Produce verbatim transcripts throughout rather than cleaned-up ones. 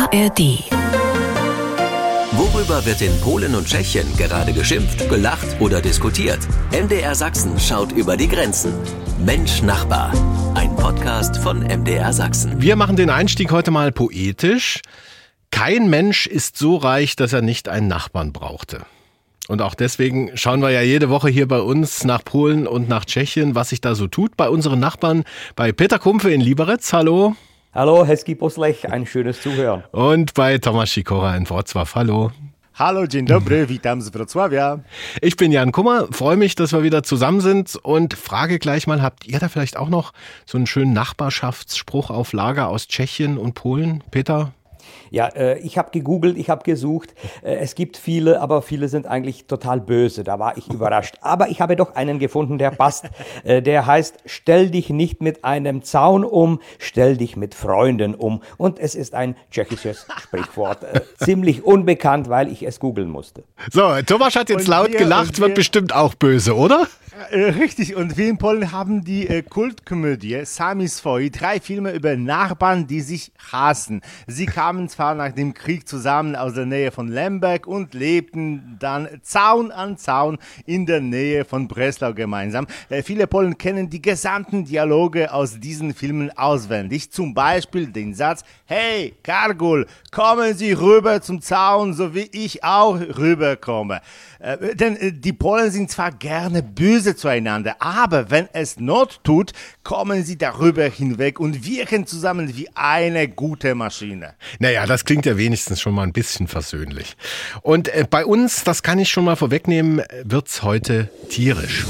A R D. Worüber wird in Polen und Tschechien gerade geschimpft, gelacht oder diskutiert? M D R Sachsen schaut über die Grenzen. Mensch Nachbar, ein Podcast von M D R Sachsen. Wir machen den Einstieg heute mal poetisch. Kein Mensch ist so reich, dass er nicht einen Nachbarn brauchte. Und auch deswegen schauen wir ja jede Woche hier bei uns nach Polen und nach Tschechien, was sich da so tut bei unseren Nachbarn. Bei Peter Kumpfe in Liberec, hallo. Hallo, Hezký poslech, ein schönes Zuhören. Und bei Tomasz Sikora in Wrocław, hallo. Hallo, dzień dobry, witam z Wrocławia. Ich bin Jan Kummer, freue mich, dass wir wieder zusammen sind und frage gleich mal, habt ihr da vielleicht auch noch so einen schönen Nachbarschaftsspruch auf Lager aus Tschechien und Polen? Peter? Ja, äh, ich habe gegoogelt, ich habe gesucht. Äh, es gibt viele, aber viele sind eigentlich total böse. Da war ich überrascht. Aber ich habe doch einen gefunden, der passt. Äh, der heißt, stell dich nicht mit einem Zaun um, stell dich mit Freunden um. Und es ist ein tschechisches Sprichwort. Äh, ziemlich unbekannt, weil ich es googeln musste. So, Thomas hat jetzt Und laut wir, gelacht, wird wir, bestimmt auch böse, oder? Äh, richtig, und wir in Polen haben die äh, Kultkomödie Sami Swoi, drei Filme über Nachbarn, die sich hassen. Sie kamen zwar nach dem Krieg zusammen aus der Nähe von Lemberg und lebten dann Zaun an Zaun in der Nähe von Breslau gemeinsam. Äh, viele Polen kennen die gesamten Dialoge aus diesen Filmen auswendig. Zum Beispiel den Satz, hey, Kargul, kommen Sie rüber zum Zaun, so wie ich auch rüberkomme. Äh, denn äh, die Polen sind zwar gerne böse zueinander, aber wenn es Not tut, kommen sie darüber hinweg und wirken zusammen wie eine gute Maschine. Naja, das klingt ja wenigstens schon mal ein bisschen versöhnlich. Und äh, bei uns, das kann ich schon mal vorwegnehmen, wird's heute tierisch.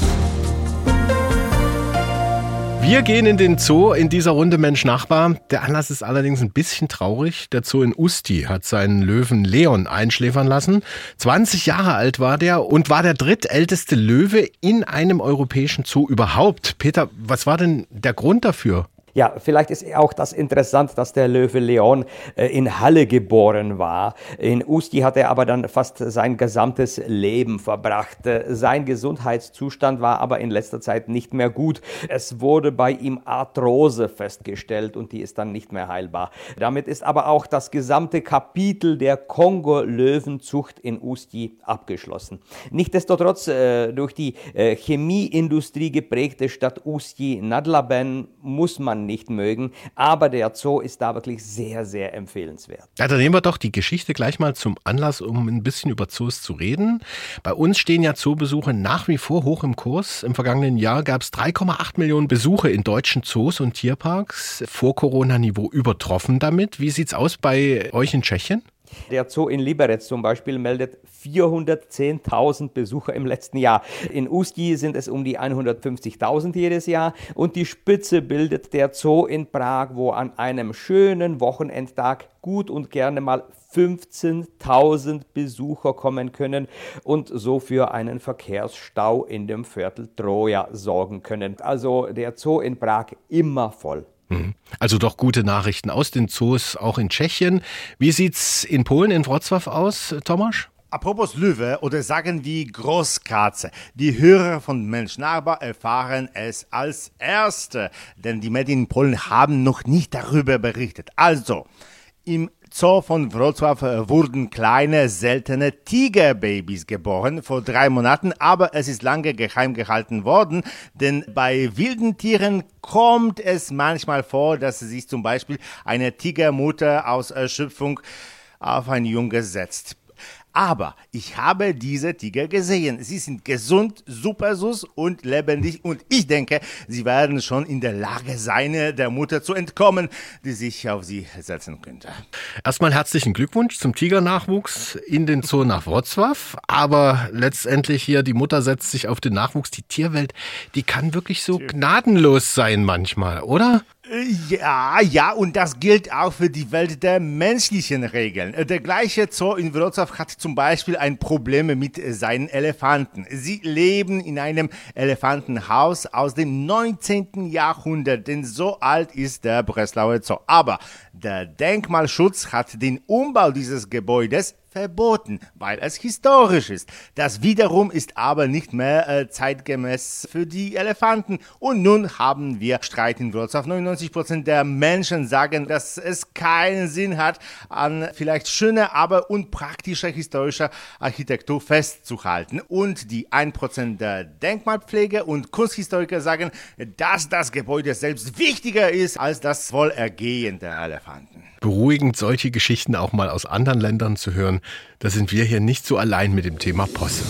Wir gehen in den Zoo in dieser Runde Mensch-Nachbar. Der Anlass ist allerdings ein bisschen traurig. Der Zoo in Ústí hat seinen Löwen Leon einschläfern lassen. zwanzig Jahre alt war der und war der drittälteste Löwe in einem europäischen Zoo überhaupt. Peter, was war denn der Grund dafür? Ja, vielleicht ist auch das interessant, dass der Löwe Leon äh, in Halle geboren war. In Ústí hat er aber dann fast sein gesamtes Leben verbracht. Äh, sein Gesundheitszustand war aber in letzter Zeit nicht mehr gut. Es wurde bei ihm Arthrose festgestellt und die ist dann nicht mehr heilbar. Damit ist aber auch das gesamte Kapitel der Kongo-Löwenzucht in Ústí abgeschlossen. Nichtsdestotrotz, äh, durch die äh, Chemieindustrie geprägte Stadt Ústí nad Labem muss man nicht mögen, aber der Zoo ist da wirklich sehr, sehr empfehlenswert. Ja, dann nehmen wir doch die Geschichte gleich mal zum Anlass, um ein bisschen über Zoos zu reden. Bei uns stehen ja Zoobesuche nach wie vor hoch im Kurs. Im vergangenen Jahr gab es drei Komma acht Millionen Besuche in deutschen Zoos und Tierparks. Vor Corona-Niveau übertroffen damit. Wie sieht's aus bei euch in Tschechien? Der Zoo in Liberec zum Beispiel meldet vierhundertzehntausend Besucher im letzten Jahr. In Ústí sind es um die hundertfünfzigtausend jedes Jahr und die Spitze bildet der Zoo in Prag, wo an einem schönen Wochenendtag gut und gerne mal fünfzehntausend Besucher kommen können und so für einen Verkehrsstau in dem Viertel Troja sorgen können. Also der Zoo in Prag immer voll. Also doch gute Nachrichten aus den Zoos, auch in Tschechien. Wie sieht's in Polen, in Wrocław aus, Tomasz? Apropos Löwe oder sagen wir Großkatze. Die Hörer von Mensch Nachbar erfahren es als Erste, denn die Medien in Polen haben noch nicht darüber berichtet. Also, im Zoo von Wrocław wurden kleine, seltene Tigerbabys geboren vor drei Monaten, aber es ist lange geheim gehalten worden, denn bei wilden Tieren kommt es manchmal vor, dass sich zum Beispiel eine Tigermutter aus Erschöpfung auf ein Junge setzt. Aber ich habe diese Tiger gesehen. Sie sind gesund, super süß und lebendig und ich denke, sie werden schon in der Lage sein, der Mutter zu entkommen, die sich auf sie setzen könnte. Erstmal herzlichen Glückwunsch zum Tigernachwuchs in den Zoo nach Wrocław. Aber letztendlich hier, die Mutter setzt sich auf den Nachwuchs. Die Tierwelt, die kann wirklich so gnadenlos sein manchmal, oder? Ja, ja, und das gilt auch für die Welt der menschlichen Regeln. Der gleiche Zoo in Wrocław hat zum Beispiel ein Problem mit seinen Elefanten. Sie leben in einem Elefantenhaus aus dem neunzehnten Jahrhundert, denn so alt ist der Breslauer Zoo. Aber der Denkmalschutz hat den Umbau dieses Gebäudes verboten, weil es historisch ist. Das wiederum ist aber nicht mehr äh, zeitgemäß für die Elefanten. Und nun haben wir Streit in Wrocław. neunundneunzig Prozent der Menschen sagen, dass es keinen Sinn hat, an vielleicht schöner, aber unpraktischer historischer Architektur festzuhalten. Und die ein Prozent der Denkmalpflege und Kunsthistoriker sagen, dass das Gebäude selbst wichtiger ist als das Wohlergehen der Elefanten. Beruhigend, solche Geschichten auch mal aus anderen Ländern zu hören. Da sind wir hier nicht so allein mit dem Thema Posse.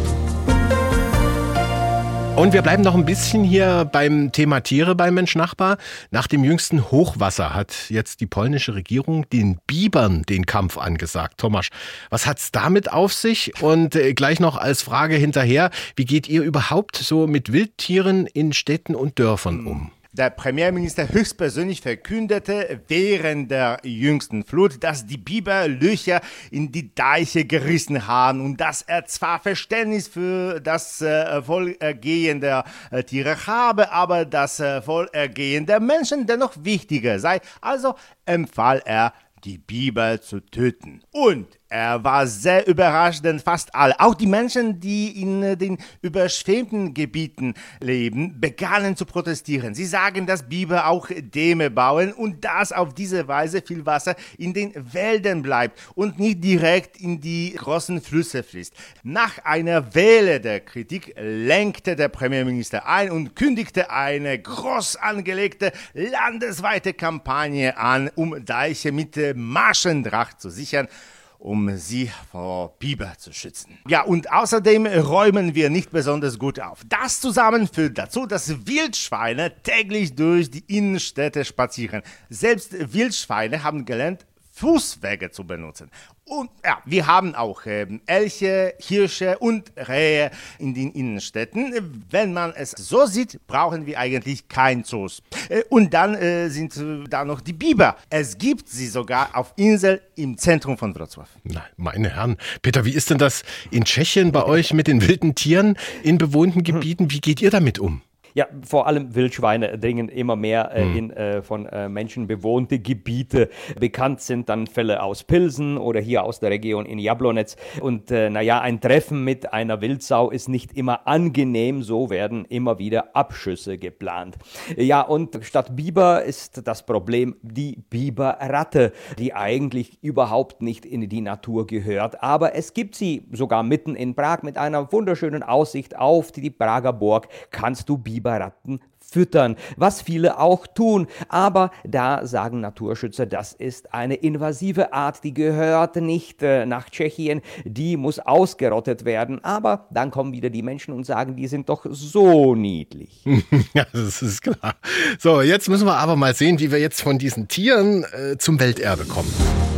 Und wir bleiben noch ein bisschen hier beim Thema Tiere bei Mensch Nachbar. Nach dem jüngsten Hochwasser hat jetzt die polnische Regierung den Bibern den Kampf angesagt. Tomasz, was hat's damit auf sich? Und äh, gleich noch als Frage hinterher, wie geht ihr überhaupt so mit Wildtieren in Städten und Dörfern um? Der Premierminister höchstpersönlich verkündete während der jüngsten Flut, dass die Biber Löcher in die Deiche gerissen haben und dass er zwar Verständnis für das äh, Wohlergehen der äh, Tiere habe, aber das äh, Wohlergehen der Menschen dennoch wichtiger sei. Also empfahl er, die Biber zu töten. Und er war sehr überrascht, denn fast alle, auch die Menschen, die in den überschwemmten Gebieten leben, begannen zu protestieren. Sie sagen, dass Biber auch Dämme bauen und dass auf diese Weise viel Wasser in den Wäldern bleibt und nicht direkt in die großen Flüsse fließt. Nach einer Welle der Kritik lenkte der Premierminister ein und kündigte eine groß angelegte landesweite Kampagne an, um Deiche mit Maschendraht zu sichern, um sie vor Biber zu schützen. Ja, und außerdem räumen wir nicht besonders gut auf. Das zusammen führt dazu, dass Wildschweine täglich durch die Innenstädte spazieren. Selbst Wildschweine haben gelernt, Fußwege zu benutzen. Und ja, wir haben auch äh, Elche, Hirsche und Rehe in den Innenstädten. Wenn man es so sieht, brauchen wir eigentlich kein Zoos. Äh, und dann äh, sind äh, da noch die Biber. Es gibt sie sogar auf Insel im Zentrum von Wrocław. Na, meine Herren. Peter, wie ist denn das in Tschechien bei euch mit den wilden Tieren in bewohnten Gebieten? Wie geht ihr damit um? Ja, vor allem Wildschweine dringen immer mehr äh, in äh, von äh, Menschen bewohnte Gebiete. Bekannt sind dann Fälle aus Pilsen oder hier aus der Region in Jablonec. Und äh, naja, ein Treffen mit einer Wildsau ist nicht immer angenehm, so werden immer wieder Abschüsse geplant. Ja, und statt Biber ist das Problem die Biberratte, die eigentlich überhaupt nicht in die Natur gehört. Aber es gibt sie sogar mitten in Prag mit einer wunderschönen Aussicht auf die Prager Burg. Kannst du Biber Biberratten füttern, was viele auch tun. Aber da sagen Naturschützer, das ist eine invasive Art, die gehört nicht äh, nach Tschechien, die muss ausgerottet werden. Aber dann kommen wieder die Menschen und sagen, die sind doch so niedlich. Ja, das ist klar. So, jetzt müssen wir aber mal sehen, wie wir jetzt von diesen Tieren äh, zum Welterbe kommen.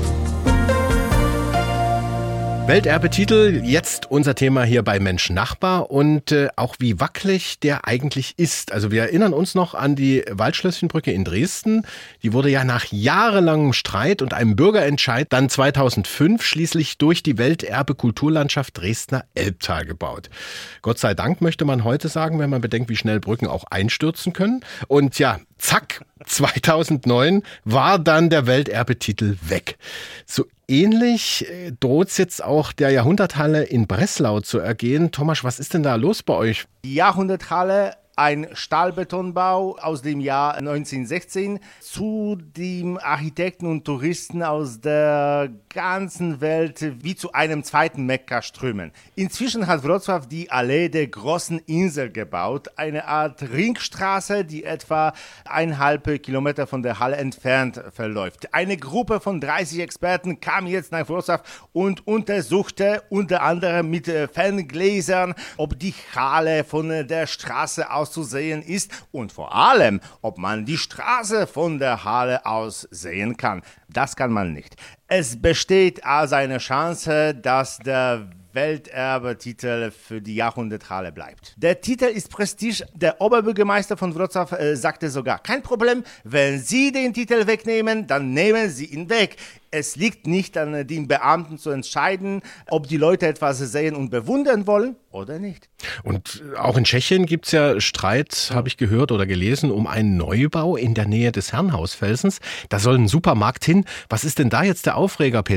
Welterbetitel, jetzt unser Thema hier bei Mensch Nachbar und äh, auch wie wackelig der eigentlich ist. Also wir erinnern uns noch an die Waldschlösschenbrücke in Dresden. Die wurde ja nach jahrelangem Streit und einem Bürgerentscheid dann zweitausendfünf schließlich durch die Welterbe-Kulturlandschaft Dresdner Elbtal gebaut. Gott sei Dank möchte man heute sagen, wenn man bedenkt, wie schnell Brücken auch einstürzen können. Und ja, zack, zweitausendneun war dann der Welterbetitel weg. So ähnlich äh, droht es jetzt auch der Jahrhunderthalle in Breslau zu ergehen. Tomasz, was ist denn da los bei euch? Die Jahrhunderthalle, ein Stahlbetonbau aus dem Jahr neunzehnhundertsechzehn, zu dem Architekten und Touristen aus der ganzen Welt wie zu einem zweiten Mekka strömen. Inzwischen hat Wrocław die Allee der großen Insel gebaut, eine Art Ringstraße, die etwa eineinhalb Kilometer von der Halle entfernt verläuft. Eine Gruppe von dreißig Experten kam jetzt nach Wrocław und untersuchte unter anderem mit Ferngläsern, ob die Halle von der Straße aus zu sehen ist und vor allem, ob man die Straße von der Halle aus sehen kann. Das kann man nicht. Es besteht also eine Chance, dass der Welterbetitel für die Jahrhunderthalle bleibt. Der Titel ist Prestige. Der Oberbürgermeister von Wrocław äh, sagte sogar, kein Problem, wenn Sie den Titel wegnehmen, dann nehmen Sie ihn weg. Es liegt nicht an den Beamten zu entscheiden, ob die Leute etwas sehen und bewundern wollen oder nicht. Und auch in Tschechien gibt es ja Streit, habe ich gehört oder gelesen, um einen Neubau in der Nähe des Herrenhausfelsens. Da soll ein Supermarkt hin. Was ist denn da jetzt der Aufreger, Peter?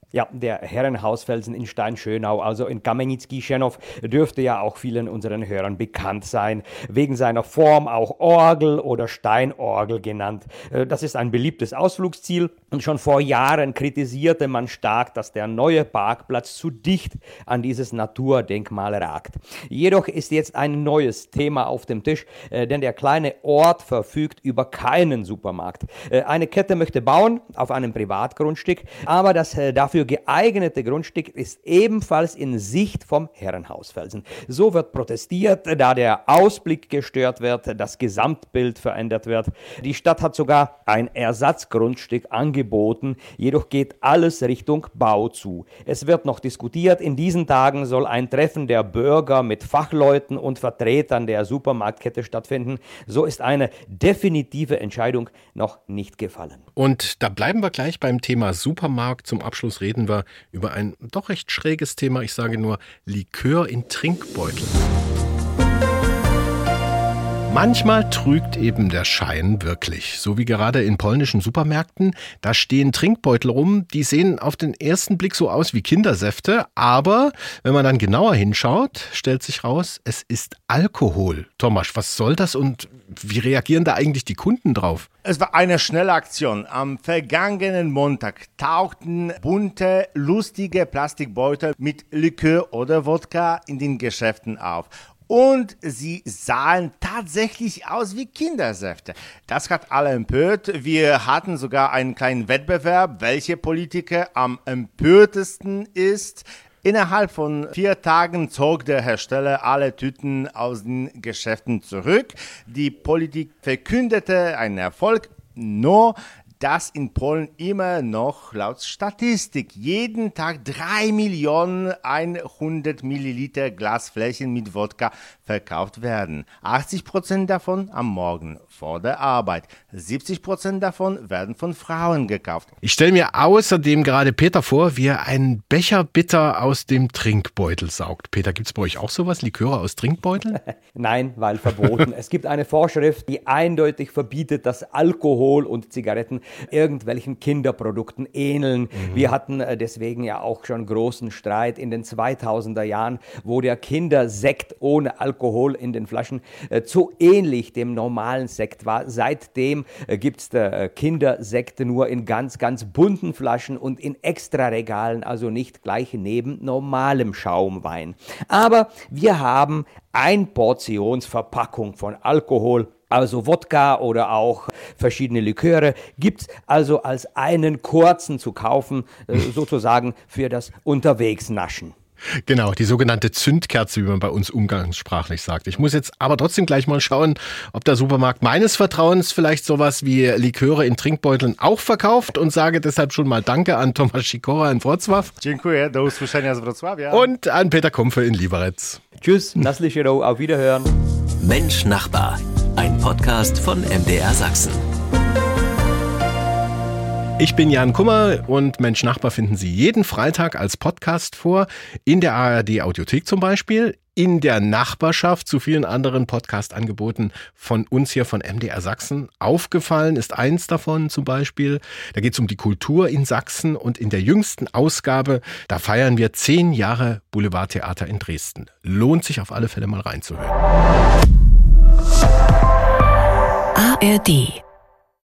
Ja, der Herrenhausfelsen in Steinschönau, also in Kamenický-Chernov, dürfte ja auch vielen unseren Hörern bekannt sein. Wegen seiner Form auch Orgel oder Steinorgel genannt. Das ist ein beliebtes Ausflugsziel und schon vor Jahren kritisierte man stark, dass der neue Parkplatz zu dicht an dieses Naturdenkmal ragt. Jedoch ist jetzt ein neues Thema auf dem Tisch, denn der kleine Ort verfügt über keinen Supermarkt. Eine Kette möchte bauen auf einem Privatgrundstück, aber das dafür geeignete Grundstück ist ebenfalls in Sicht vom Herrenhausfelsen. So wird protestiert, da der Ausblick gestört wird, das Gesamtbild verändert wird. Die Stadt hat sogar ein Ersatzgrundstück angeboten, jedoch geht alles Richtung Bau zu. Es wird noch diskutiert. In diesen Tagen soll ein Treffen der Bürger mit Fachleuten und Vertretern der Supermarktkette stattfinden. So ist eine definitive Entscheidung noch nicht gefallen. Und da bleiben wir gleich beim Thema Supermarkt. Zum Abschluss reden wir über ein doch recht schräges Thema. Ich sage nur Likör in Trinkbeuteln. Manchmal trügt eben der Schein wirklich. So wie gerade in polnischen Supermärkten. Da stehen Trinkbeutel rum, die sehen auf den ersten Blick so aus wie Kindersäfte. Aber wenn man dann genauer hinschaut, stellt sich raus, es ist Alkohol. Thomas, was soll das und wie reagieren da eigentlich die Kunden drauf? Es war eine schnelle Aktion. Am vergangenen Montag tauchten bunte, lustige Plastikbeutel mit Likör oder Wodka in den Geschäften auf. Und sie sahen tatsächlich aus wie Kindersäfte. Das hat alle empört. Wir hatten sogar einen kleinen Wettbewerb, welche Politiker am empörtesten ist. Innerhalb von vier Tagen zog der Hersteller alle Tüten aus den Geschäften zurück. Die Politik verkündete einen Erfolg, nur dass in Polen immer noch laut Statistik jeden Tag drei Millionen hundert Milliliter Glasflächen mit Wodka verkauft werden. achtzig Prozent davon am Morgen vor der Arbeit. siebzig Prozent davon werden von Frauen gekauft. Ich stelle mir außerdem gerade Peter vor, wie er einen Becher Bitter aus dem Trinkbeutel saugt. Peter, gibt es bei euch auch sowas, Liköre aus Trinkbeuteln? Nein, weil verboten. Es gibt eine Vorschrift, die eindeutig verbietet, dass Alkohol und Zigaretten irgendwelchen Kinderprodukten ähneln. Mhm. Wir hatten deswegen ja auch schon großen Streit in den zweitausender Jahren, wo der Kindersekt ohne Alkohol in den Flaschen äh, zu ähnlich dem normalen Sekt war. Seitdem äh, gibt es äh, Kindersekte nur in ganz, ganz bunten Flaschen und in Extraregalen, also nicht gleich neben normalem Schaumwein. Aber wir haben eine Portionsverpackung von Alkohol, also Wodka oder auch verschiedene Liköre, gibt's also als einen kurzen zu kaufen, äh, sozusagen für das Unterwegsnaschen. Genau, die sogenannte Zündkerze, wie man bei uns umgangssprachlich sagt. Ich muss jetzt aber trotzdem gleich mal schauen, ob der Supermarkt meines Vertrauens vielleicht sowas wie Liköre in Trinkbeuteln auch verkauft und sage deshalb schon mal Danke an Tomasz Sikora in Wrocław. Dziękuję, do usłyszenia z Wrocławia. Und an Peter Kumpfe in Liberec. Tschüss, Naslichero, auf Wiederhören. Mensch Nachbar, ein Podcast von M D R Sachsen. Ich bin Jan Kummer und Mensch Nachbar finden Sie jeden Freitag als Podcast vor, in der A R D Audiothek zum Beispiel, in der Nachbarschaft zu vielen anderen Podcast-Angeboten von uns hier von M D R Sachsen. Aufgefallen ist eins davon zum Beispiel, da geht es um die Kultur in Sachsen und in der jüngsten Ausgabe, da feiern wir zehn Jahre Boulevardtheater in Dresden. Lohnt sich auf alle Fälle mal reinzuhören. A R D